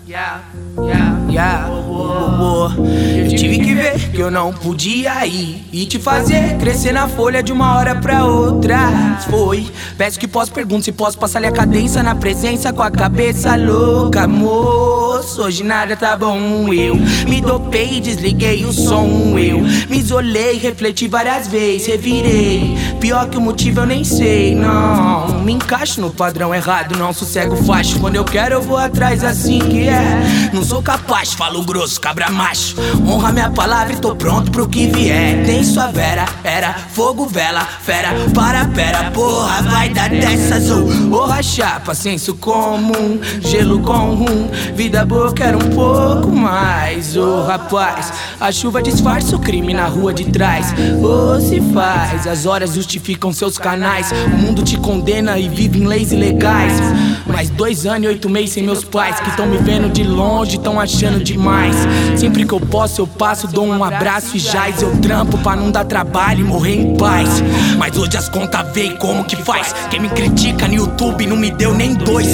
Eu tive que ver que eu não podia ir e te fazer crescer na folha de uma hora pra outra. Foi, peço que posso, pergunto se posso passar-lhe a cadência na presença com a cabeça louca, moço. Hoje nada tá bom, eu me dopei e desliguei o som. Eu me isolei, refleti várias vezes, revirei. Pior que o motivo eu nem sei, não me encaixo no padrão errado, não sossego facho. Quando eu quero eu vou atrás, assim que é. Não sou capaz, falo grosso, cabra macho. Honra minha palavra e tô pronto pro que vier. Tem sua vera, era fogo, vela, fera, para, pera, porra, vai dar dessas. Porra, chapa, senso comum, gelo com rum, vida boa, eu quero um pouco mais. Rapaz, a chuva disfarça o crime na rua de trás. Se faz, as horas justificam seus canais. O mundo te condena e vive em leis ilegais. Mais 2 anos e 8 meses sem meus pais, que tão me vendo de longe, tão achando demais. Sempre que eu posso eu passo, dou um abraço e jaz. Eu trampo pra não dar trabalho e morrer em paz. Mas hoje as contas veem como que faz. Quem me critica no YouTube não me deu nem R$2.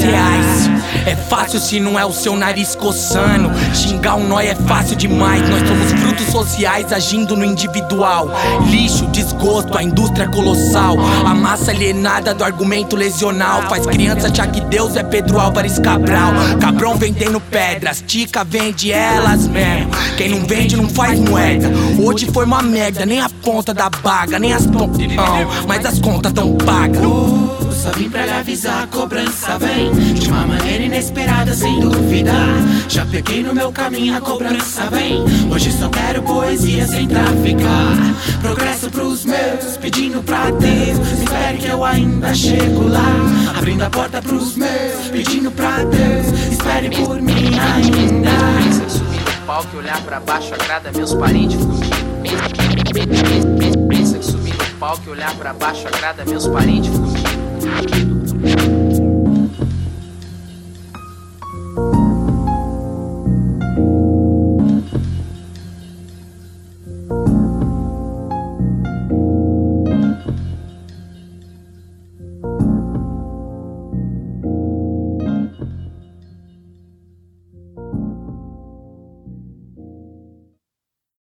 É fácil se não é o seu nariz coçando. Xingar um nóia é fácil demais. Nós somos frutos sociais agindo no individual. Lixo, desgosto, a indústria colossal. A massa alienada do argumento lesional. Faz criança achar que Deus é Pedro Álvares Cabral. Cabrão vendendo pedras, tica vende elas mesmo. Quem não vende não faz moeda. Hoje foi uma merda, nem a ponta da baga, nem as pontas, mas as contas tão pagas. Só vim pra lhe avisar, a cobrança vem de uma maneira inesperada, sem dúvida. Já peguei no meu caminho, a cobrança vem. Hoje só quero poesia sem traficar. Progresso pros meus, pedindo pra Deus. Espere que eu ainda chego lá. Abrindo a porta pros meus, pedindo pra Deus. Espere por mim ainda. Pensa em subir no palco e olhar pra baixo agrada meus parentes fugidos. Pensa em subir no palco e olhar pra baixo agrada meus parentes fugidos.